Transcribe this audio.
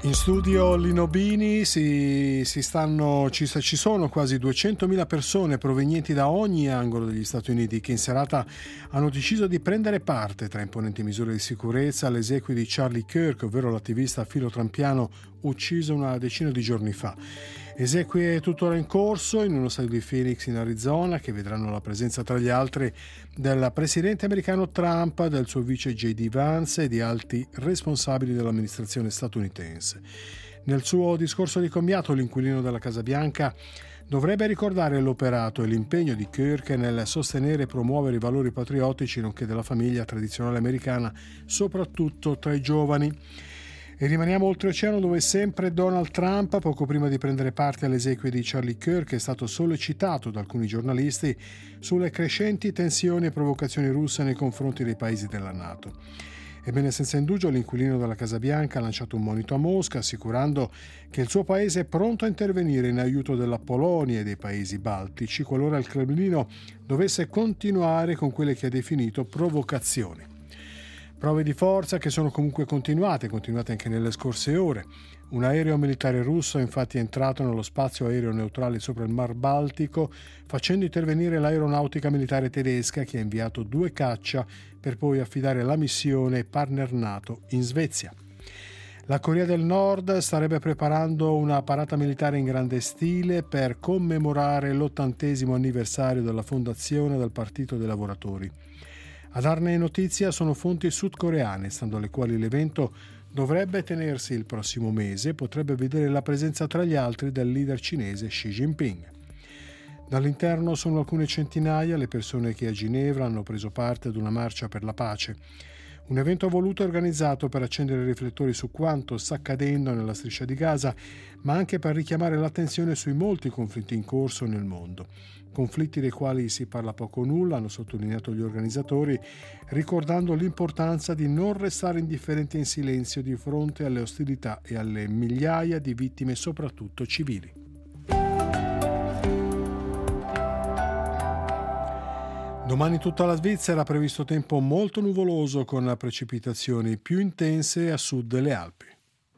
In studio Lino Bini ci sono quasi 200.000 persone provenienti da ogni angolo degli Stati Uniti che in serata hanno deciso di prendere parte, tra imponenti misure di sicurezza, alle esequie di Charlie Kirk, ovvero l'attivista filo-trampiano ucciso una decina di giorni fa. Esequie tuttora in corso in uno stadio di Phoenix in Arizona, che vedranno la presenza tra gli altri del presidente americano Trump, del suo vice J.D. Vance e di alti responsabili dell'amministrazione statunitense. Nel suo discorso di commiato, l'inquilino della Casa Bianca dovrebbe ricordare l'operato e l'impegno di Kirk nel sostenere e promuovere i valori patriottici nonché della famiglia tradizionale americana, soprattutto tra i giovani. E rimaniamo oltreoceano, dove sempre Donald Trump, poco prima di prendere parte alle esequie di Charlie Kirk, è stato sollecitato da alcuni giornalisti sulle crescenti tensioni e provocazioni russe nei confronti dei paesi della NATO. Ebbene, senza indugio, l'inquilino della Casa Bianca ha lanciato un monito a Mosca, assicurando che il suo paese è pronto a intervenire in aiuto della Polonia e dei paesi baltici qualora il Cremlino dovesse continuare con quelle che ha definito provocazioni. Prove di forza che sono comunque continuate anche nelle scorse ore. Un aereo militare russo infatti è entrato nello spazio aereo neutrale sopra il Mar Baltico, facendo intervenire l'aeronautica militare tedesca, che ha inviato 2 caccia per poi affidare la missione ai partner NATO in Svezia. La Corea del Nord starebbe preparando una parata militare in grande stile per commemorare l'80° anniversario della fondazione del Partito dei Lavoratori. A darne notizia sono fonti sudcoreane, stando alle quali l'evento dovrebbe tenersi il prossimo mese e potrebbe vedere la presenza tra gli altri del leader cinese Xi Jinping. Dall'interno sono alcune centinaia le persone che a Ginevra hanno preso parte ad una marcia per la pace. Un evento voluto e organizzato per accendere i riflettori su quanto sta accadendo nella striscia di Gaza, ma anche per richiamare l'attenzione sui molti conflitti in corso nel mondo. Conflitti dei quali si parla poco o nulla, hanno sottolineato gli organizzatori, ricordando l'importanza di non restare indifferenti e in silenzio di fronte alle ostilità e alle migliaia di vittime, soprattutto civili. Domani tutta la Svizzera ha previsto tempo molto nuvoloso, con precipitazioni più intense a sud delle Alpi.